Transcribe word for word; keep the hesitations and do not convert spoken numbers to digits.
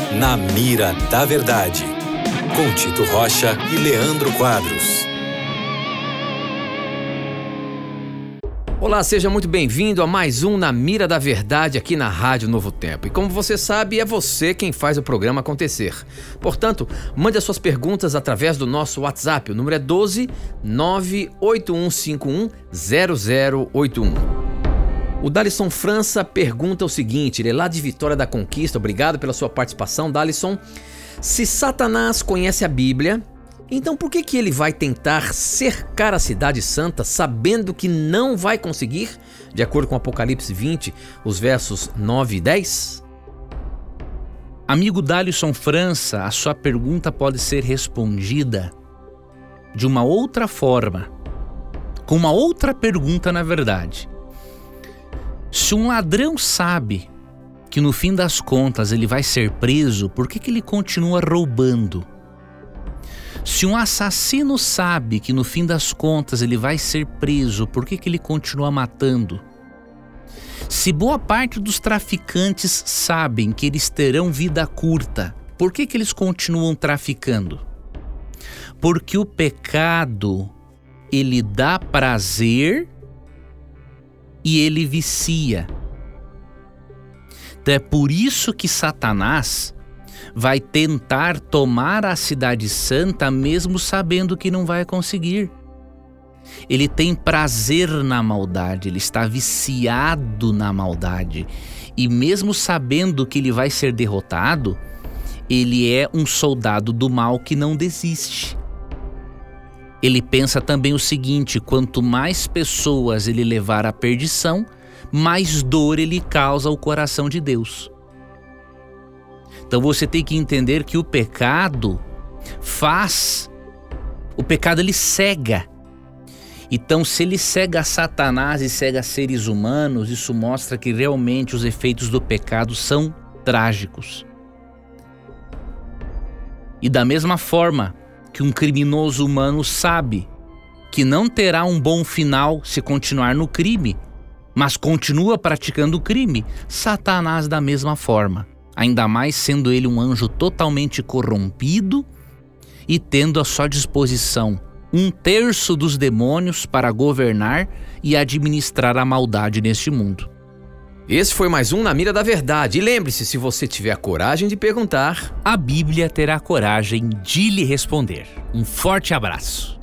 Na Mira da Verdade, com Tito Rocha e Leandro Quadros. Olá, seja muito bem-vindo a mais um Na Mira da Verdade aqui na Rádio Novo Tempo. E como você sabe, é você quem faz o programa acontecer. Portanto, mande as suas perguntas através do nosso WhatsApp. O número é doze, nove oito um cinco um, zero zero oito um. O Dalisson França pergunta o seguinte, ele é lá de Vitória da Conquista. Obrigado pela sua participação, Dalisson. Se Satanás conhece a Bíblia, então por que que ele vai tentar cercar a cidade santa sabendo que não vai conseguir, de acordo com Apocalipse vinte, os versos nove e dez? Amigo Dalisson França, a sua pergunta pode ser respondida de uma outra forma, com uma outra pergunta na verdade. Se um ladrão sabe que no fim das contas ele vai ser preso, por que que ele continua roubando? Se um assassino sabe que no fim das contas ele vai ser preso, por que que ele continua matando? Se boa parte dos traficantes sabem que eles terão vida curta, por que que eles continuam traficando? Porque o pecado, ele dá prazer e ele vicia. Então é por isso que Satanás vai tentar tomar a cidade santa mesmo sabendo que não vai conseguir. Ele tem prazer na maldade, ele está viciado na maldade. E mesmo sabendo que ele vai ser derrotado, ele é um soldado do mal que não desiste. Ele pensa também o seguinte: quanto mais pessoas ele levar à perdição, mais dor ele causa ao coração de Deus. Então você tem que entender que o pecado faz, o pecado ele cega. Então se ele cega Satanás e cega seres humanos, isso mostra que realmente os efeitos do pecado são trágicos. E da mesma forma que um criminoso humano sabe que não terá um bom final se continuar no crime, mas continua praticando o crime, Satanás da mesma forma. Ainda mais sendo ele um anjo totalmente corrompido e tendo à sua disposição um terço dos demônios para governar e administrar a maldade neste mundo. Esse foi mais um Na Mira da Verdade. E lembre-se, se você tiver a coragem de perguntar, a Bíblia terá coragem de lhe responder. Um forte abraço.